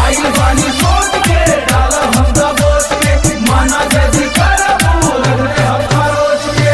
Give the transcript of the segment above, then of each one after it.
आइल बानी सोच के डाला हम दबोच के माना जैसी करबू लगले हम खरोच के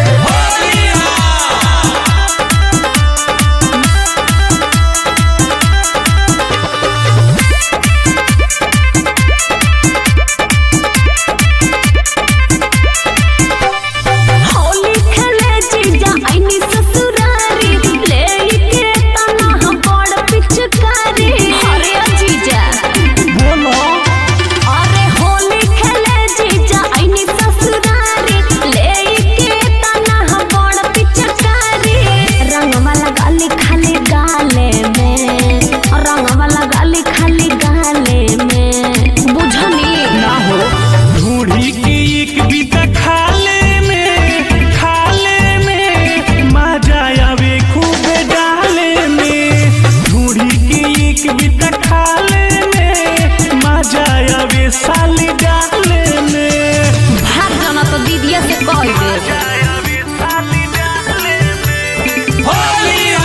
साली डाले में भाग जाना तो दीदिया से कह दे साली डाले में होलिया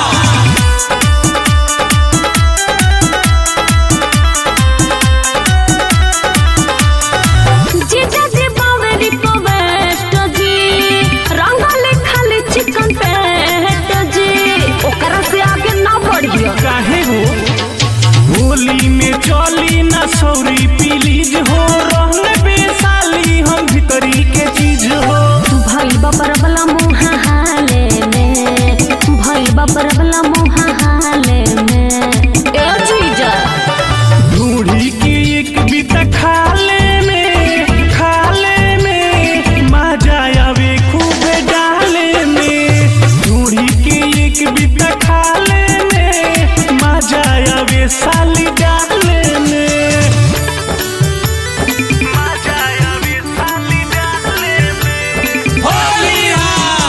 जीजा जी बावेरी पवेस्ट जी रंगले खाली चिकन पेट जी ओकरा से आगे ना बढ़ियो काहे हो होली में चली ना सौरी प्लीज हो रहने बेसाली हम भीतरी के चीज हो भई बापर वाला मुहा हाले में भई बापर वाला मुहा हाले में ए जीजा ढूढ़ी की एक बीता खाले में मजा आवे खूब डाले में ढूढ़ी की एक बीता खाले में मजा आवे साली डाले में मजा आवे साली डाले में होलिया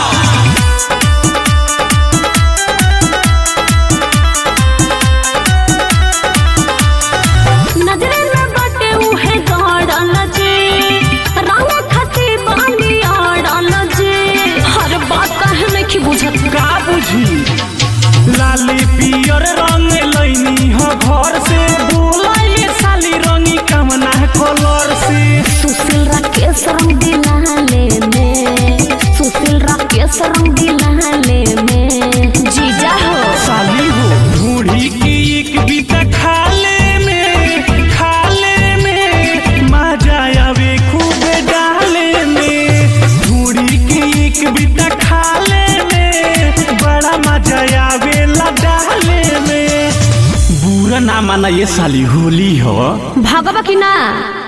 नजरे में बाटे उहे गाड़ल जी रंग खती बानी आड़ल जी हर बात कहे में की बुझत का बुझी लाली पियर रंग लैनी हो घर से बोलाइए साली रंगी कामना कलर से सुशील राकेश रंग दिलाले में सुशील राकेश रंग दिलाले में जीजा हो साली हो बूढ़ी की एक बीता खाले में मजा आवे खूब डाले में बूढ़ी की एक बीता खाले में बड़ा मजा आवे ला डाले में बुरा ना माना ये साली होली हो भागवा की ना।